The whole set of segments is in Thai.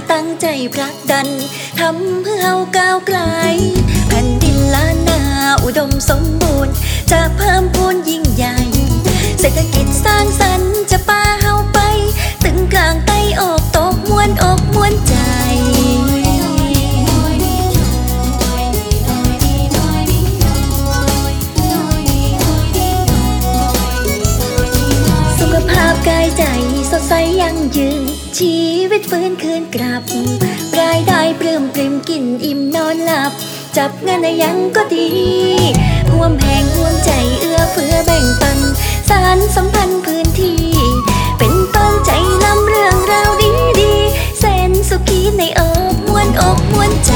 ตั้งใจผลักดันทำเพื่อเฮาก้าวไกลแผ่นดินล้านนาอุดมสมบูรณ์จะเพิ่มพูนยิ่งใหญ่เศรษฐกิจสร้างสรรค์จะพาเฮาไปถึงกลางใต้ออกตกม้วนอกม้วนใจสุขภาพกายใจสดใสยั่งยืนชีวิตฟื้นคืนกลับรายได้ปลื้มปริ่มกินอิ่มนอนหลับจับเงินยังก็ดีห่วมแห่งห่วมใจเอื้อเฟื้อแบ่งปันสานสัมพันธ์พื้นที่เป็นต้นใจนำเรื่องราวดีๆแสนสุขีในอกม้วนอกม้วนใจ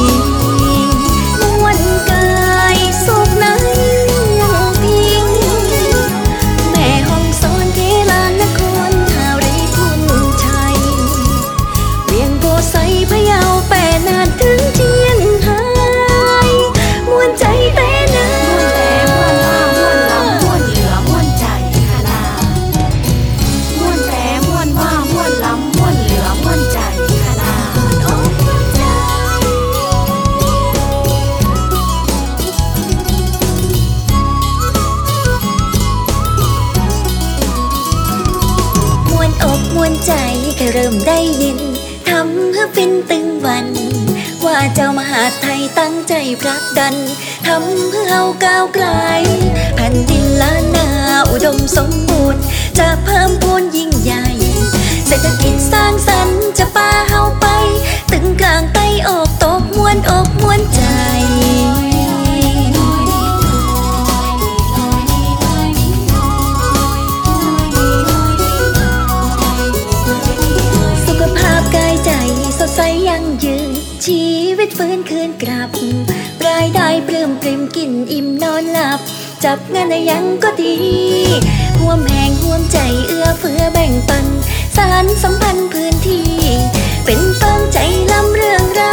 ม้วนกายสุขในยังพิงแม่ห้องสอนเทลานครหาไรคุณชัยเวียงโพไซพะเยาแปรนานถึงเชียงหายม้วนใจแปรนานม้วนแต่ม้วนว่าม้วนลำม้วนเหลือม้วนใจคลาม้วนแต่ม้วนว่าม้วนลำม้วนเหลือม้วนใจคลาม้วนอกม้วนใจแค่เริ่มได้ยินทำเพื่อเป็นตึงวันว่าเจ้ามหาไทยตั้งใจผลักดันทำเพื่อเฮาก้าวไกลแผ่นดินล้านนาอุดมสมบูรณ์จะเพิ่มพูนยิ่งใหญ่เศรษฐกิจสร้างสรรค์จะพาเฮาไปถึงกลางใต้ออกตกม้วนอกม้วนใจสุขภาพกายใจสดใสยั่งยืนชีวิตฟื้นคืนกลับรายได้ปลื้มปริ่มกินอิ่มนอนหลับจับเงินยังก็ดีห่วมแห่งห่วมใจเอื้อเฟื้อแบ่งปันสานสัมพันธ์พื้นที่เป็นต้นใจล้ำเรื่องราว